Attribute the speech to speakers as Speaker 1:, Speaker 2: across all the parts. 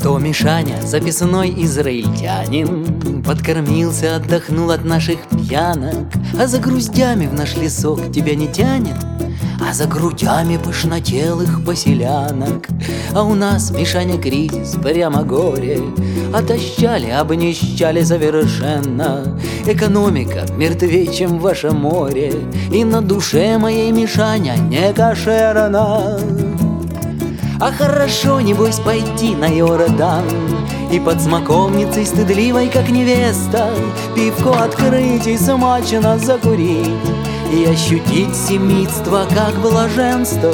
Speaker 1: Зато Мишаня, записной израильтянин, подкормился, отдохнул от наших пьянок. А за груздями в наш лесок тебя не тянет, а за грудями пышнотелых поселянок. А у нас, Мишаня, кризис, прямо горе, отощали, обнищали совершенно. Экономика мертвей, чем ваше море, и на душе моей, Мишаня, не кошерно. А хорошо, небось, пойти на Иордан и под смоковницей стыдливой, как невеста, пивко открыть и смачно закурить, и ощутить семейство, как блаженство.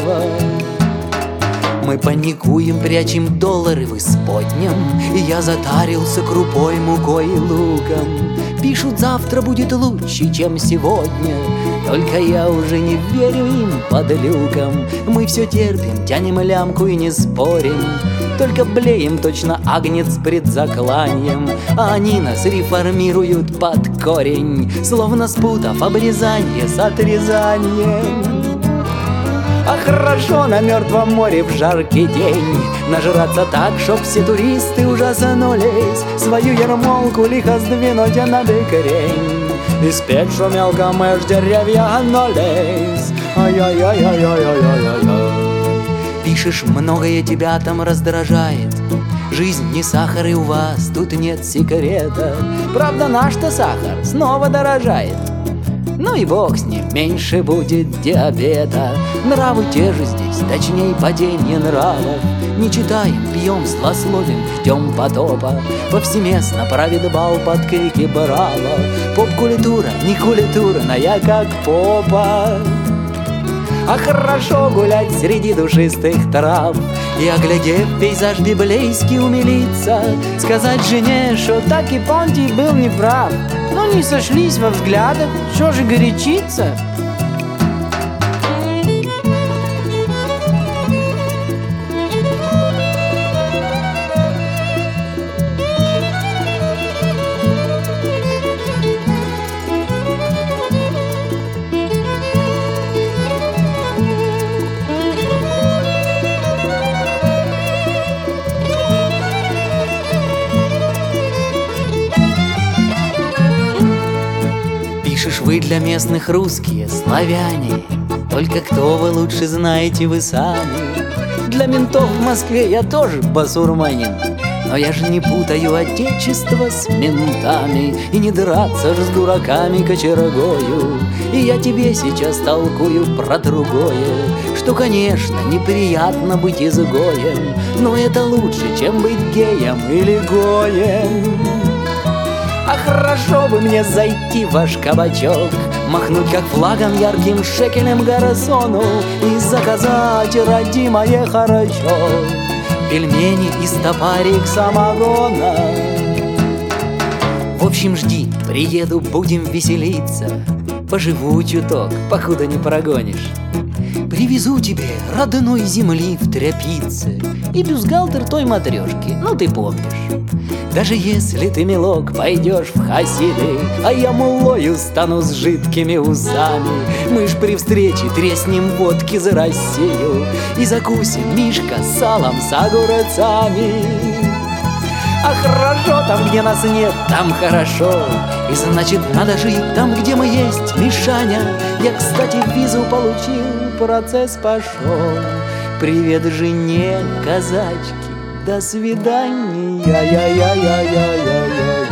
Speaker 1: Мы паникуем, прячем доллары в исподнем, и я затарился крупой, мукой и луком. Пишут, завтра будет лучше, чем сегодня, только я уже не верю им под люком. Мы все терпим, тянем лямку и не спорим, только блеем точно агнец пред закланием. А они нас реформируют под корень, словно спутав обрезание с отрезанием. А хорошо на мертвом море в жаркий день нажраться так, чтоб все туристы ужаснулись, свою ермолку лихо сдвинуть на бекрень и спеть, что мелко мы ж деревья гнулись. Ай-яй-яй-яй-яй-яй-яй. Пишешь, многое тебя там раздражает, жизнь не сахар, и у вас тут нет секрета. Правда, наш-то сахар снова дорожает. Ну и бог с ним, меньше будет диабета. Нравы те же здесь, точнее падение нравов. Не читаем, пьем, злословим, ждем потопа. Повсеместно правит бал под крики браво. Поп-культура, не культурная, как попа. А хорошо гулять среди душистых трав и, оглядев пейзаж библейский, умилиться, сказать жене, что так и Понтий был неправ. Но не сошлись во взглядах, что же горячиться? Пишешь, вы для местных русские, славяне, только кто вы лучше знаете вы сами. Для ментов в Москве я тоже басурманин, но я же не путаю отечество с ментами, и не драться ж с дураками кочергою. И я тебе сейчас толкую про другое, что, конечно, неприятно быть изгоем, но это лучше, чем быть геем или гоем. А хорошо бы мне зайти в ваш кабачок, махнуть как флагом ярким шекелем гарсону и заказать, родимое, хорошо, пельмени и стопарик самогона. В общем, жди, приеду, будем веселиться, поживу чуток, покуда не прогонишь. Привезу тебе родной земли в тряпице и бюстгальтер той матрешки, ну ты помнишь. Даже если ты, милок, пойдешь в хасиды, а я муллою стану с жидкими усами, мы ж при встрече треснем водки за Россию и закусим, Мишка, салом с огурцами. А хорошо там, где нас нет, там хорошо, и значит надо жить там, где мы есть, Мишаня. Я, кстати, визу получил, процесс пошел. Привет жене, казачки, до свидания.